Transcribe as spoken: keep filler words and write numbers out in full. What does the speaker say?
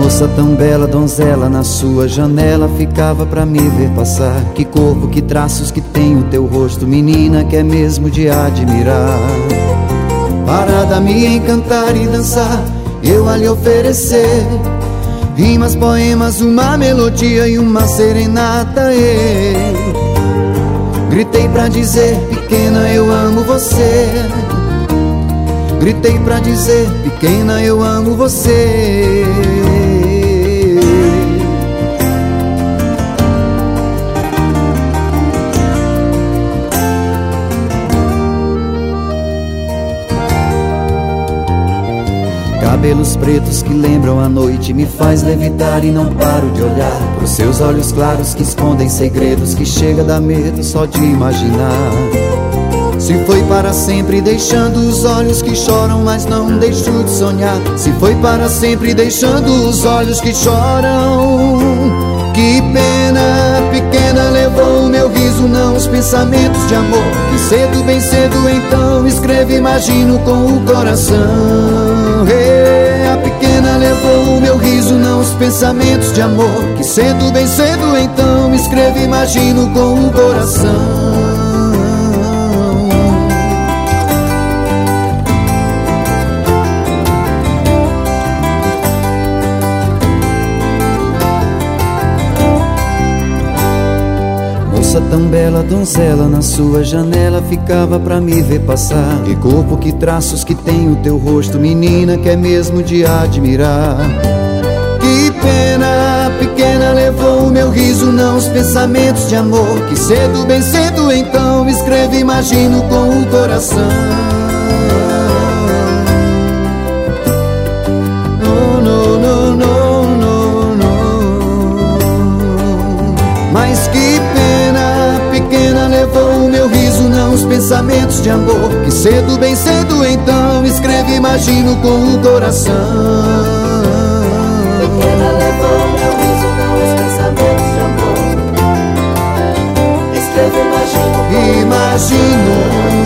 Moça tão bela, donzela, na sua janela ficava pra me ver passar. Que corpo, que traços que tem o teu rosto, menina, que é mesmo de admirar. Para me encantar e dançar, eu a lhe oferecer rimas, poemas, uma melodia e uma serenata. Ei, gritei pra dizer, pequena, eu amo você. Gritei pra dizer, pequena, eu amo você. Cabelos pretos que lembram a noite, me faz levitar e não paro de olhar pros seus olhos claros que escondem segredos, que chega a dar medo só de imaginar. Se foi para sempre deixando os olhos que choram, mas não deixo de sonhar. Se foi para sempre deixando os olhos que choram. Que pena, pequena, levou o meu riso, não os pensamentos de amor. Que cedo, bem cedo então escrevo, imagino com o coração. Hey, a pequena levou o meu riso, não os pensamentos de amor. Que cedo, bem cedo então escrevo, imagino com o coração. Moça tão bela, donzela, na sua janela ficava pra me ver passar. Que corpo, que traços que tem o teu rosto, menina, que é mesmo de admirar. Que pena, pequena, levou o meu riso, não os pensamentos de amor. Que cedo, bem cedo então escrevo, imagino com o coração. No, no, no, no, no, no. Mas que pena, pequena, levou o meu riso, não os pensamentos de amor. Que cedo, bem cedo então escrevo, imagino com o coração. Pequena, levou o meu riso, não os pensamentos de amor. Escrevo, imagino, Imagino